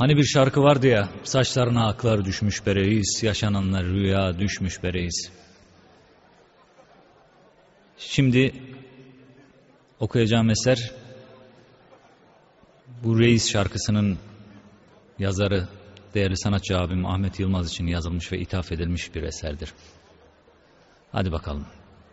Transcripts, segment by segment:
Hani bir şarkı vardı ya, saçlarına aklar düşmüş be reis, yaşananlar rüya düşmüş be reis. Şimdi okuyacağım eser, bu Reis şarkısının yazarı, değerli sanatçı abim Ahmet Yılmaz için yazılmış ve ithaf edilmiş bir eserdir. Hadi bakalım.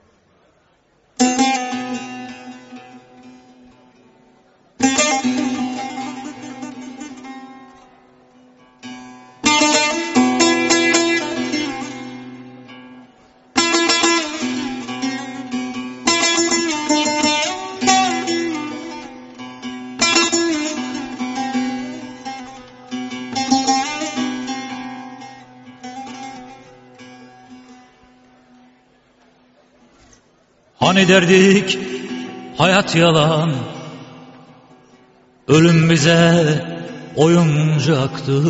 Hani derdik hayat yalan, ölüm bize oyuncaktı.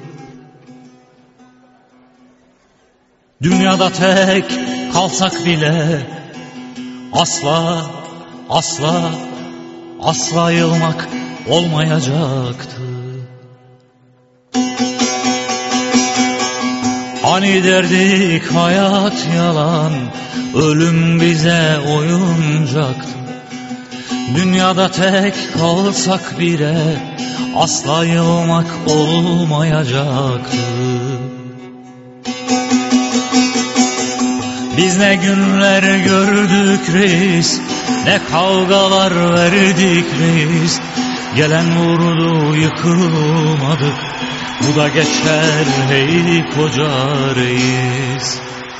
Dünyada tek kalsak bile asla, asla, asla yılmak olmayacaktı. Hani derdik hayat yalan, ölüm bize oyuncaktı. Dünyada tek kalsak bile asla yılmak olmayacaktı. Biz ne günler gördük reis, ne kavgalar verdik reis. Gelen vurdu yıkılmadık, bu da geçer hey koca reis.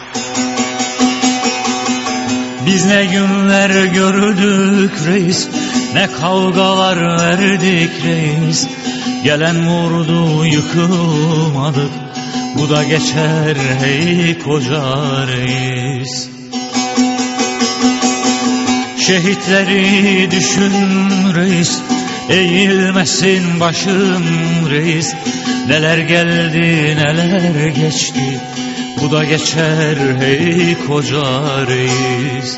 Biz ne günler gördük reis, ne kavgalar verdik reis. Gelen vurdu yıkılmadık, bu da geçer hey koca reis. Şehitleri düşün reis, eğilmesin başım reis. Neler geldi neler geçti, bu da geçer hey koca reis.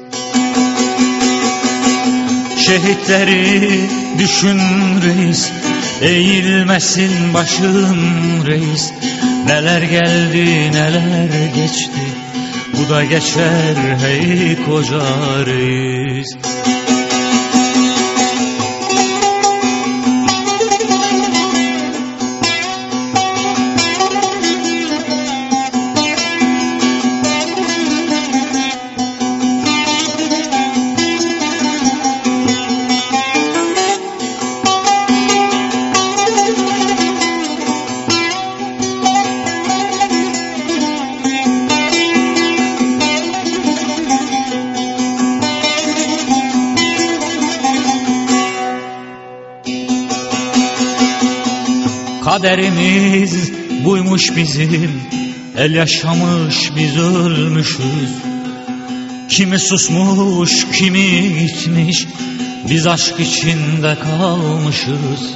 Şehitleri düşün reis, eğilmesin başım reis. Neler geldi neler geçti, bu da geçer hey koca reis. Kaderimiz buymuş bizim, el yaşamış biz ölmüşüz. Kimi susmuş kimi gitmiş, biz aşk içinde kalmışız.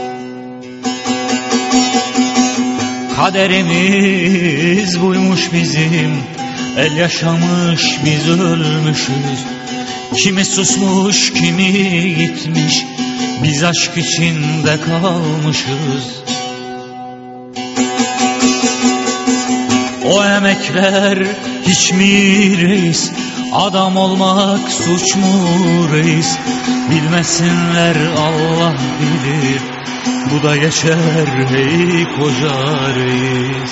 Kaderimiz buymuş bizim, el yaşamış biz ölmüşüz. Kimi susmuş kimi gitmiş, biz aşk içinde kalmışız. O emekler hiç mi reis, adam olmak suç mu reis? Bilmesinler Allah bilir, bu da geçer hey koca reis.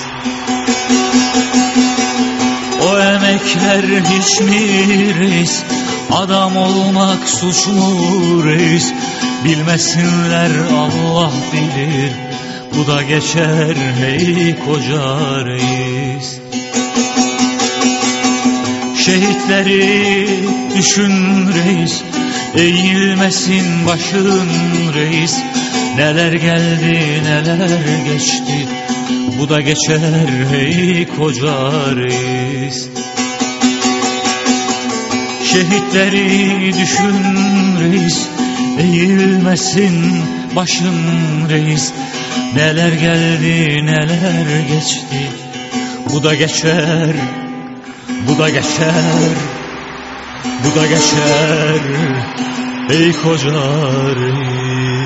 O emekler hiç mi reis, adam olmak suç mu reis? Bilmesinler Allah bilir, bu da geçer hey koca reis. Şehitleri düşün reis, eğilmesin başın reis. Neler geldi neler geçti, bu da geçer hey koca reis. Şehitleri düşün reis, eğilmesin başın reis. Neler geldi neler geçti, bu da geçer, bu da geçer, bu da geçer ey koca reis.